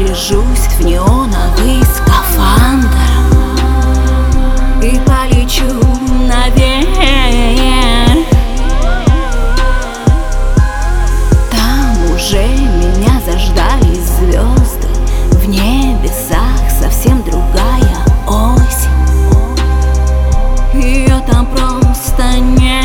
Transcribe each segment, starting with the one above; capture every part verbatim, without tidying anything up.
наряжусь в неоновый скафандр и полечу наверх. Там уже меня заждались звезды, в небесах совсем другая осень. Ее там просто нет.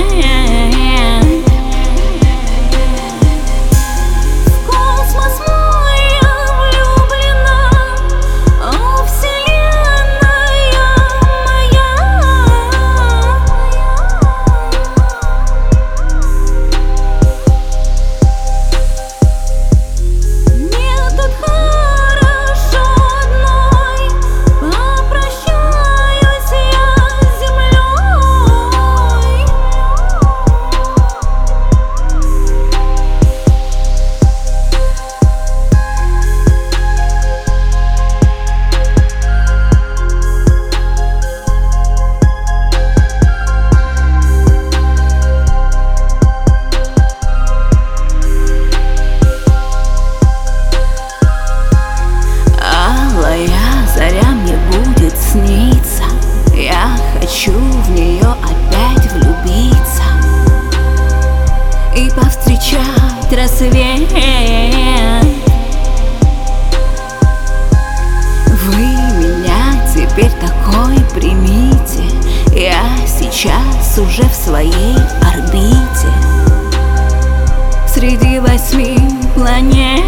Заря мне будет сниться, я хочу в нее опять влюбиться и повстречать рассвет. Вы меня теперь такой примите, я сейчас уже в своей орбите среди восьми планет.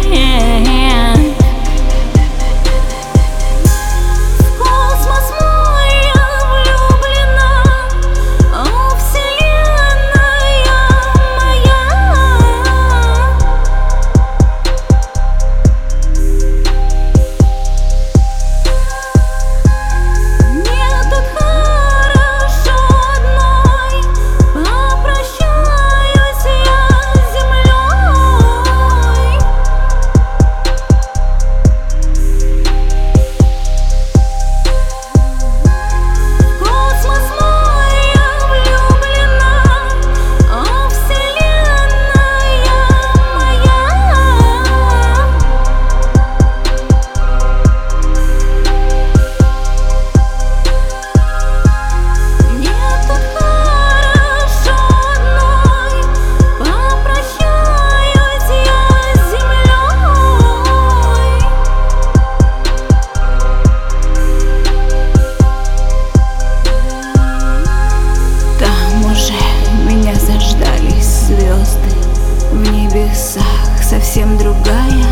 Звезды в небесах совсем другая